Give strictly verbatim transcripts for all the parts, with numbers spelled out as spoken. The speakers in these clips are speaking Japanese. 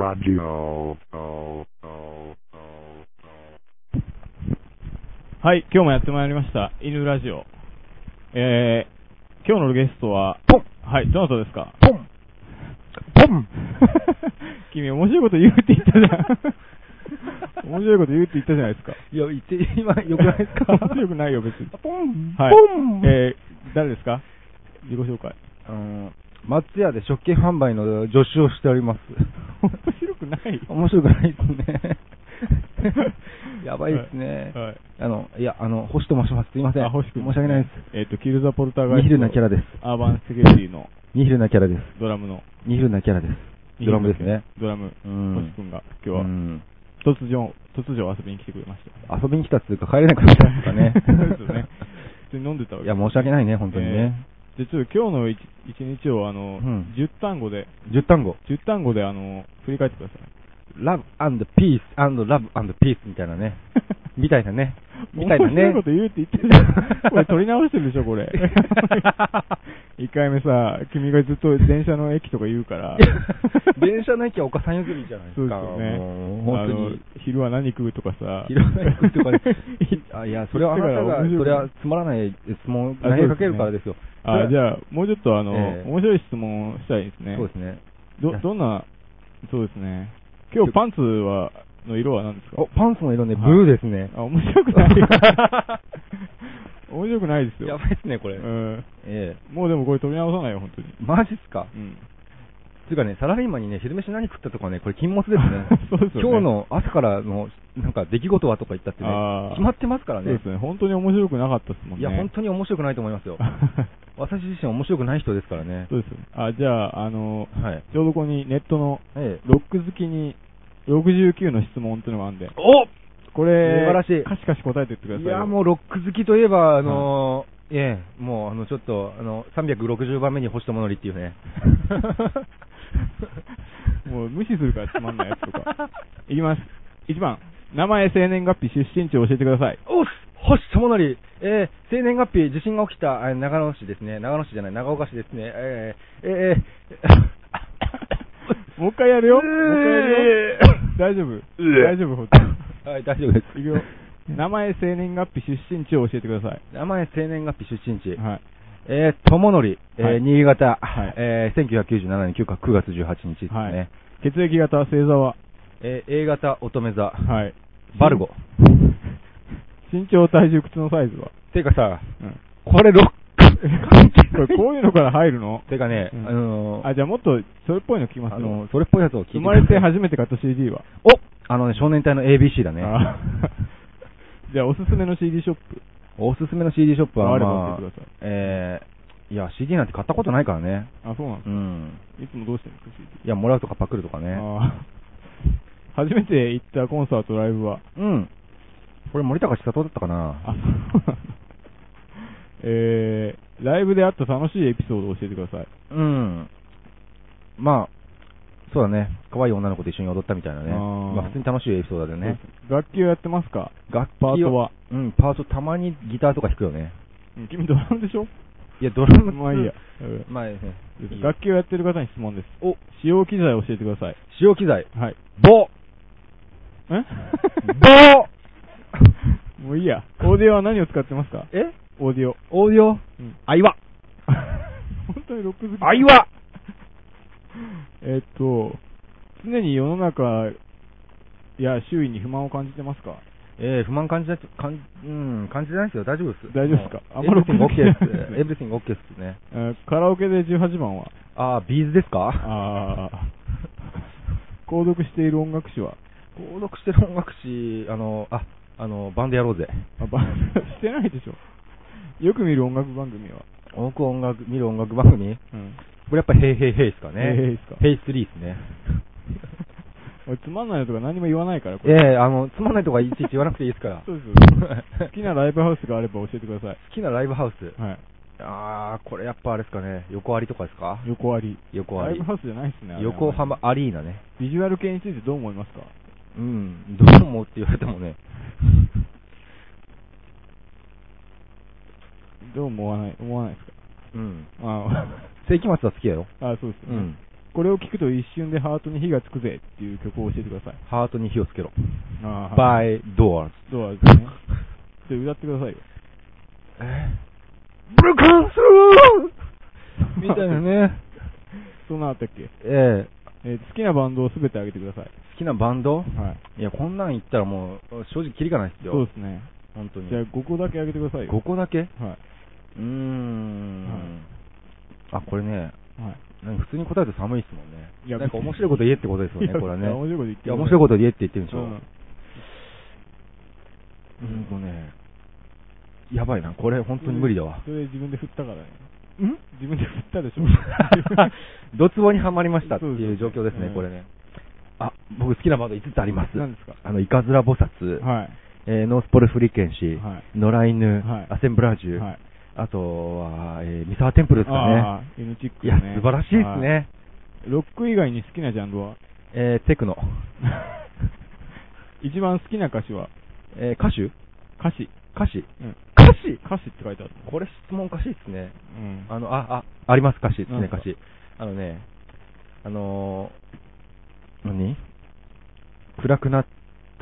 Radio。 はい、今日もやってまいりました、犬ラジオ。えー、今日のゲストは、 ポンはい、どなたですか？ ポンポン君、面白いこと言うって言ったじゃん。面白いこと言うって言ったじゃないですか。 いや、言って、今、よくないですか？ 面白くないよ、別に。 ポンはい。 ポンえー、誰ですか？自己紹介。 あの、松屋で食券販売の助手をしております。 面白くない。 面白くないですね。やばいですね。 はい。はい、 あの、いや、あの、星と申します。すいません。 あ、星君、 申し訳ないです。 えっ、ー、と、キルザポルターガイスト。 ニヒルなキャラです。 アーバンセキュリティの。 ニヒルなキャラです。 ドラムの。 ニヒルなキャラです。ドラムですね。 ドラム。 うん。 星君が今日は、 うん、 突如、突如遊びに来てくれました。 遊びに来たっていうか帰れなくなったんですかね。 そうですよね。普通に飲んでたわけ。 いや、申し訳ないね、本当にね。 えー、じゃあちょっと今日の一日をあの、 うん、 じゅう単語で、 じゅう単語。 じゅう単語であの、振り返ってください。 Love and Peace and Love and Peace みたいなね。みたいなね。みたいなね。 面白いこと言うって言ってるじゃん。これ取り直してるでしょ、これ。一回目さ、君がずっと電車の駅とか言うから。 電車の駅はお母さん譲りじゃないですか。 そうですよね。 もう本当に。 昼は何食うとかさ。 昼は何食うとかね。あ、いや、それはあなたが、それはつまらない質問投げかけるからですよ。 あ、あ、じゃあ、もうちょっとあの、 えー、 面白い質問したいですね。 そうですね。 ど、どんな、そうですね。今日パンツは、の色は何ですか？ お、パンツの色ね、ブルーですね。 あ、面白くないよ。面白くないですよ。 やばいですね、これ。うん。ええ。もうでもこれ取り直さないよ、本当に。 マジっすか？ うん。 つうかね、サラリーマンにね、昼飯何食ったとかね、これ禁物ですね。 そうですよね。 今日の朝からの、なんか出来事はとか言ったってね、決まってますからね。 そうですね。本当に面白くなかったですもんね。 いや、本当に面白くないと思いますよ。私自身面白くない人ですからね。 そうですよね。あ、じゃあ、あの、 はい、 ちょうどここにネットの、 ええ、 ロック好きにろくじゅうきゅうの質問っていうのがあるんで。 おこれ、 素晴らしい。 カシカシ答えてってください。 いや、もうロック好きといえば、あのー、はい、ええ、もう、あの、ちょっと、あの、さんびゃくろくじゅうばんめに星友則っていうね。 もう無視するからつまんないやつとか。いきます。いちばん、名前、生年月日、出身地を教えてください。 おっ、星友則、えー、生年月日、地震が起きた、長野市ですね。長野市じゃない、長岡市ですね。えー、えー、もう一回やるよ。もう一回やるよ。大丈夫。大丈夫、本当に。 はい、大丈夫です。 いくよ。名前、生年月日、出身地を教えてください。 名前、生年月日、出身地。 はい。 えー、友則、えー、はい、新潟、 はい、 えー、せんきゅうひゃくきゅうじゅうななねんくがつじゅうはちにちですね。はい、 血液型、星座は、 えー、A 型、乙女座。 はい。 バルゴ。 身長、体重、靴のサイズは。 てかさ、 うん、 これロック。 これこういうのから入るの？ てかね、うん、あのー、 あ、じゃあもっとそれっぽいの聞きますよ。 あのー、それっぽいやつを聞いて。 生まれて初めて買った シーディー は？ お、あのね、少年隊の エービーシー だね。 じゃあおすすめの シーディー ショップ。 おすすめの シーディー ショップは、 あれば教えてください。 えー、いや、シーディー なんて買ったことないからね。 あ、そうなんですか。うん。いつもどうしてるんですか、シーディー。 いや、もらうとかパクるとかね。 あ初めて行ったコンサート、ライブは？ うん。これ森高千里だったかな。 あ、そうなんだ。えー、ライブであった楽しいエピソードを教えてください。 うん。まあ、そうだね。可愛い女の子と一緒に踊ったみたいなね。あまあ普通に楽しいエピソードだよね。 楽器をやってますか？ 楽器パートは？ うん、パートたまにギターとか弾くよね。 うん、君ドラムでしょ？ いや、ドラムまあいいや。うん、 まあね。 楽器をやってる方に質問です。お、使用機材を教えてください。 使用機材。 はい。 棒。 え棒もういいや。オーディオは何を使ってますか？ えオーディオ。 オーディオ、うん、アイワ。 本当にロック好き。 アイワえっと、常に世の中や周囲に不満を感じてますか？ えー、不満感じない、かん、うん、感じないですよ。大丈夫です。 大丈夫ですか？ あんまり OK です。エブリシング OK ですね。 えー、カラオケでじゅうはちばんは？ あー、ビーズですか？ あー。購読している音楽誌は？ 購読してる音楽誌、あの、あ、あの、バンドやろうぜ。 あ、バンドしてないでしょ。よく見る音楽番組は？ よく音楽、見る音楽番組？うん。これやっぱヘイヘイヘイですかね。 ヘイヘイですか？ ヘイスリーですね。 俺つまんないのとか何も言わないから。 これええー、あの、つまんないとかいちいち言わなくていいですから。 そうです。好きなライブハウスがあれば教えてください。 好きなライブハウス？ はい。 あー、これやっぱあれですかね。横ありとかですか？ 横あり。 横あり。 ライブハウスじゃないですね。 横浜アリーナね。 ビジュアル系についてどう思いますか？ うん、どう思うって言われてもね。 どう思わない、思わないですか？ うん。 あ世紀末は好きだよ。 あ、そうですね。うん。 これを聞くと一瞬でハートに火がつくぜっていう曲を教えてください。 ハートに火をつけろ。 あー、 バイドアーズ。 ドアーズね。ちょっと歌ってくださいよ。 えブルカンスルーみたいなね。 そんなあったっけ？ ええー好きなバンドをすべてあげてください。 好きなバンド？ はい。 いや、こんなん言ったらもう、正直キリがないですよ。 そうですね。 本当に。 じゃあごこだけあげてくださいよ。 ごこだけ？ はい。 うーん、はい。あ、これね、はい、なんか普通に答えると寒いですもんね。いや、なんか面白いこと言えってことですよね、これはね。 面白いこと言って。 いや、面白いこと言えって言ってるんでしょ。うん。うんとね、やばいな、これ本当に無理だわ。 それ自分で振ったからね。 ん自分で振ったでしょ。 ドツボにはまりましたっていう状況ですね、これね。あ、僕好きなバンドいつつあります。 何ですか？ あの、イカズラ菩薩、はい、えー、ノースポルフリケンシ、はい、野良犬、はい、アセンブラージュ、はい、あとは、えー、ミサワテンプルですかね。 あー、ユニチックね。 いや、素晴らしいですね。 ロック以外に好きなジャンルは？ えー、テクノ。 一番好きな歌手は？ えー、歌手？ 歌詞。 歌詞、 うん、 歌詞歌詞って書いてある。 これ質問歌詞ですね。 うん。 あの、あ、あ、あります、歌詞ですね、歌詞。あのね、あのー、何暗くなった。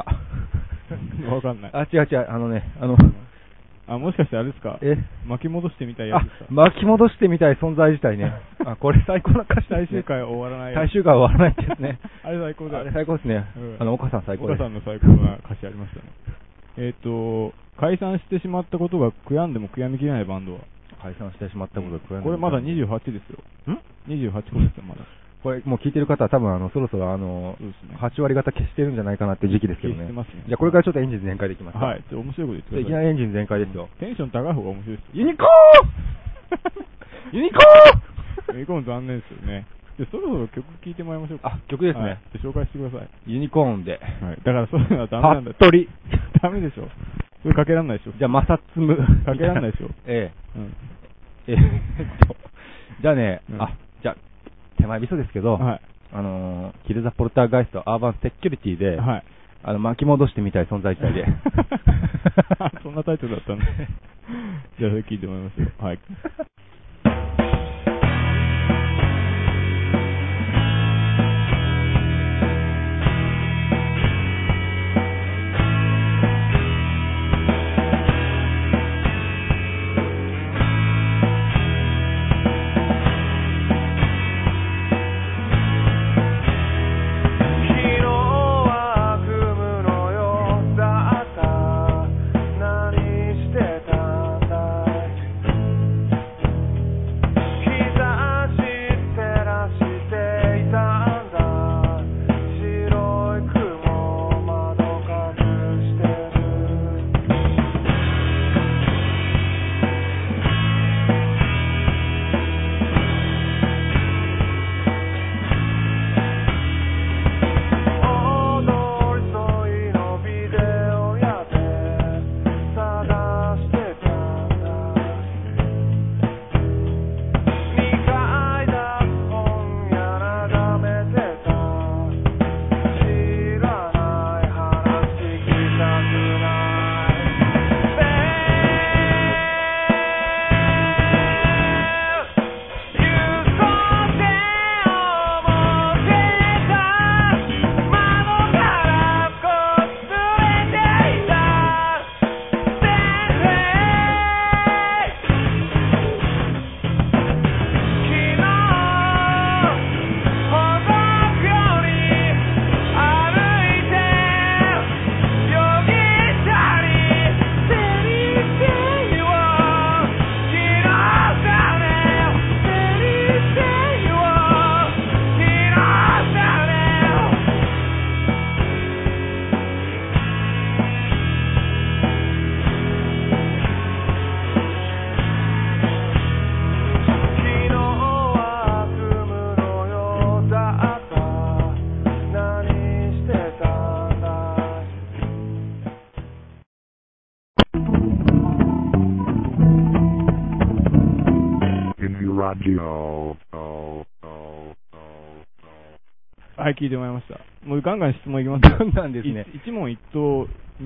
わかんない。 あ、違う違う、あのね、あの、 あ、もしかしてあれですか？え巻き戻してみたいやつですか？ 巻き戻してみたい存在自体ね。あ、これ最高な歌詞ですね。 最終回終わらない。 最終回終わらないですね。 あれ最高だよ。 あれ最高ですね。うん、あの、岡さん最高です。 岡さんの最高な歌詞ありましたね。えっと、解散してしまったことが悔やんでも悔やみきれないバンドは？ 解散してしまったことが悔やんでも、 これまだにじゅうはちですよ。ん ?にじゅうはち 個ですよ、まだ。 これもう聞いてる方は多分あの、そろそろあの、ね、はちわり方消してるんじゃないかなって時期ですけどね。 消してますね。 じゃあこれからちょっとエンジン全開でいきますか。 はい。ちょっと面白いこと言ってください。 いきなりエンジン全開ですよ。 テンション高い方が面白いです。 ユニコーンユニコーンユニコーン残念ですよね。で、そろそろ曲聴いてもらいましょうか。 あ、曲ですね。はい、 で紹介してください。 ユニコーンで。 はい。だからそういうのはダメなんだ。 パットリ。 ダメでしょ。それかけらんないでしょ。 じゃあ、マサツム。 かけらんないでしょ。 ええ。うん。ええっと、じゃあね、うん、あ、じゃあ、手前味噌ですけど、はい。あのー、キルザ・ポルターガイスト・アーバン・セキュリティで、はい。あの、巻き戻してみたい存在自体で。 そんなタイトルだったんで。じゃあ、それ聞いてもらいますよ。はい。はい、聞いてもらいました。もうガンガン質問いきます。 ガンガンですね。 一問一答に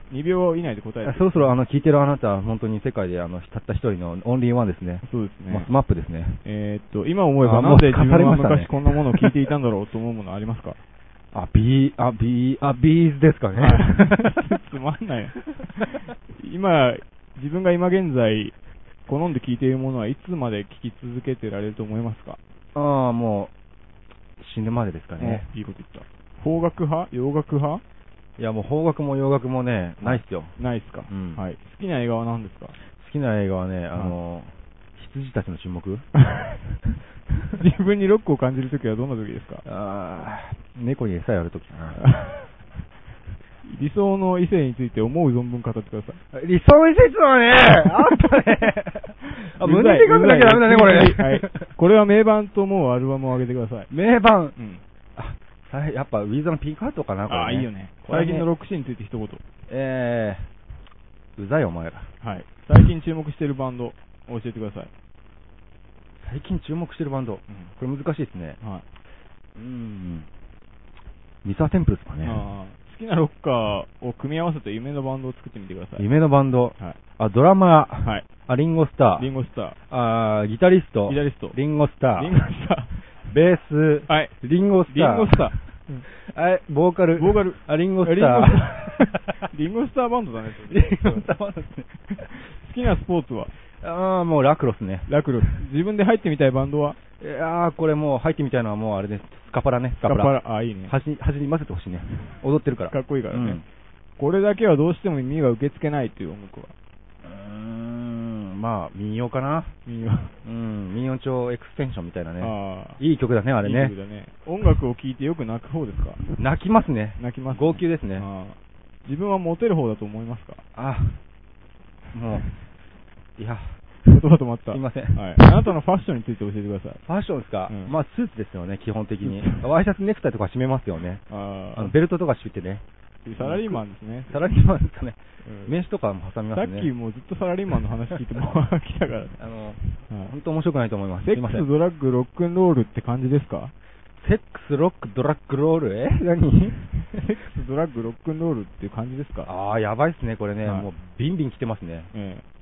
にびょう以内で答えて。 そろそろあの聞いてるあなたは本当に世界であのたった一人のオンリーワンですね。 そうですね。 まあ、スマップですね。 えー、っと、今思えばなんで自分は昔こんなものを聞いていたんだろうと思うものありますか？ あ、ビー、あ、ビー、あ、ビーズですかね。 つまんない。今、自分が今現在、好んで聞いているものはいつまで聞き続けてられると思いますか？ ああ、もう、死ぬまでですかね。 いいこと言った。邦楽派？洋楽派？ いや、もう邦楽も洋楽もね、ないっすよ。 ないっすか。 うん。 はい。好きな映画は何ですか？ 好きな映画はね、あの、羊たちの沈黙自分にロックを感じるときはどんなときですか？ ああ、猫に餌やるときかな。 理想の異性について思う存分語ってください。 理想の異性はね、あったね。あ、胸で書くだけダメだね、これ。 はい。これは名盤と思うアルバムをあげてください。 名盤。 うん。 あ、やっぱウィザーのピンクハートかな、これ、ね。 あ、いいよね。最近のロックシーンについて一言。 えー、うざいお前ら。 はい。最近注目しているバンド、教えてください。 最近注目してるバンド、うん、これ難しいですね。 はい。 うーん。ミサーテンプルですかね。 あ、好きなロッカーを組み合わせた夢のバンドを作ってみてください。 夢のバンド。はい。あ、ドラマー。はい。あ、リンゴスター。 リンゴスター。 あ、ギタリスト。 ギタリスト。 リンゴスター。 リンゴスター。ベース。 はい。 リンゴスター。 リンゴスター。 はい、ボーカル。 ボーカル。 あ、リンゴスター。 リンゴスターバンドだね。 リンゴスターバンドですね。 好きなスポーツは？ ああ、もうラクロスね。 ラクロス。自分で入ってみたいバンドは？ いやー、これもう入ってみたいのはもうあれです。スカパラね。 スカパラ。あ、いいね。 端に、端に混ぜてほしいね。踊ってるから。 かっこいいからね。うん、これだけはどうしても耳が受け付けないっていう音楽は？ うーん、まあ、民謡かな。 民謡。 うん、民謡調エクステンションみたいなね。 ああ。 いい曲だね、あれね。 いい曲だね。音楽を聴いてよく泣く方ですか？ 泣きますね。 泣きます、ね。 号泣ですね。 あ、自分はモテる方だと思いますか？ あ、もう、いや。 言葉止まった。 すいません。 はい。あなたのファッションについて教えてください。 ファッションですか？うん、まあ、スーツですよね、基本的に。ワイシャツネクタイとか締めますよね。ああのベルトとか締めてね。 サラリーマンですね。 サラリーマンですかね。うん、名刺とかも挟みますね。 さっきもうずっとサラリーマンの話聞いてもら来たからね。 あの、はい、本当面白くないと思います。 セックス、ドラッグ、ロックンロールって感じですか？ セックス、ロック、ドラッグロールえ何セックス、ドラッグ、ロックンロールっていう感じですか？ ああ、やばいっすね、これね。はい、もう、ビンビン来てますね。ええ、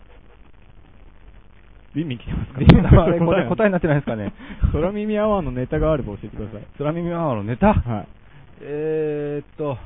ビンビン来てますか？ あれ、これ答えになってないですかね。 空耳アワーのネタがあれば教えてください。 空耳アワーのネタ？ はい。 えーっと、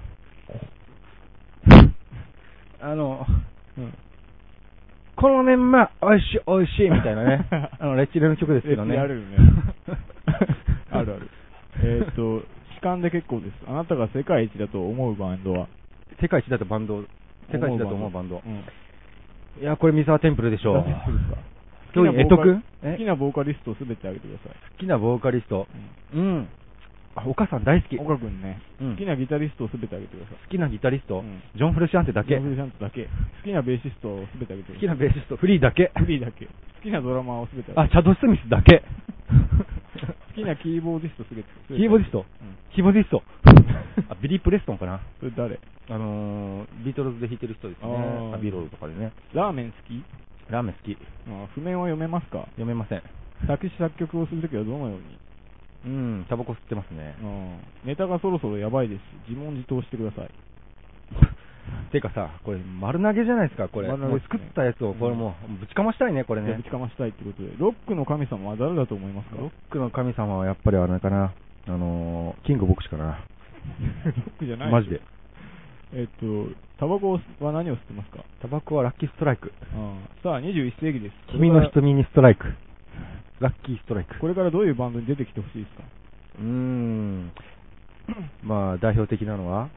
あの、うん、このメンマ、おいしい、おいしい、みたいなね。あの、レッチレの曲ですけどね。 あるよね。あるある。えーっと、主観で結構です。あなたが世界一だと思うバンドは？ 世界一だとバンド、世界一だと思うバンド。うん、いや、これ、ミサーテンプルでしょう。 ミサーテンプルですか？ 今日、えとく好きなボーカリストをすべてあげてください。 好きなボーカリスト。うん。うんあ、お母さん大好き。 岡君ね、うん。好きなギタリストをすべてあげてください。 好きなギタリスト、うん、ジョン・フルシャンテだけ。 ジョン・フルシャンテだけ。好きなベーシストをすべてあげてください。 好きなベーシスト、フリーだけ。 フリーだけ。好きなドラマーをすべてあげてください。 あ、チャド・スミスだけ。 好きなキーボーディストすべて。 キーボーディスト、うん、キーボーディスト。あ、ビリー・プレストンかな。 それ誰？ あのー、ビートルズで弾いてる人ですね。あビロールとかでね。 ラーメン好き？ ラーメン好き。 あ譜面は読めますか？ 読めません。 作詞作曲をするときはどのように？ うん、タバコ吸ってますね。 うん。ネタがそろそろやばいです。自問自答してください。 てかさ、これ丸投げじゃないですか、これ。ね、もう作ったやつを、これもう、ぶちかましたいね、これね。 ぶちかましたいってことで。ロックの神様は誰だと思いますか？ ロックの神様はやっぱりあれかな。あのー、キング牧師かな。 ロックじゃないマジで。 えっと、タバコは何を吸ってますか？ タバコはラッキーストライク。 ああさあ、にじゅういっせいきです。 君の瞳にストライク。ラッキーストライク。 これからどういうバンドに出てきてほしいですか？ うーん。まあ、代表的なのは、はい、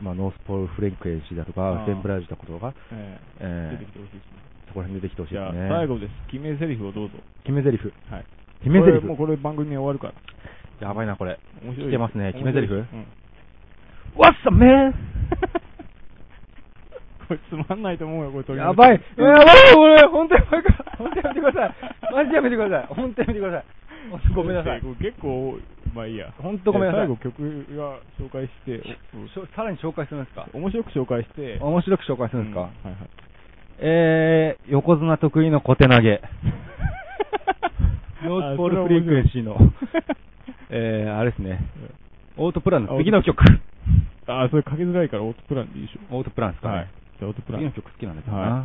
まあ、ノースポール・フレンクエン氏だとか、センブラージュだとか、 えーえー、出てきてほしいですね。 そこら辺出てきてほしいですね。 じゃあ、最後です。決め台詞をどうぞ。 決め台詞。 はい。 決め台詞。 もうこれ番組終わるから。 やばいな、これ。 面白い。 来てますね。決め台詞。うん。 What's up, man? これつまんないと思うよ、これ取りやばい。やばい、俺、本当にやめてください。本当にやめてください。マジでやめてください。本当にやめてください。ごめんなさい。 結構、まあいいや。 本当ごめんなさい。 最後曲が紹介して、 さらに紹介するんですか？ 面白く紹介して。 面白く紹介するんですか？うん、 はいはい。 えー、横綱得意の小手投げ。ノースポール・フリークエンシーの、えー、あれですね。オートプランの次の曲。 ああ、それかけづらいからオートプランでいいでしょ。 オートプランですかね。はい。 ショートプラン。 次の曲好きなんですよな。 はい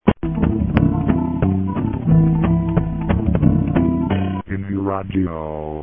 Radio.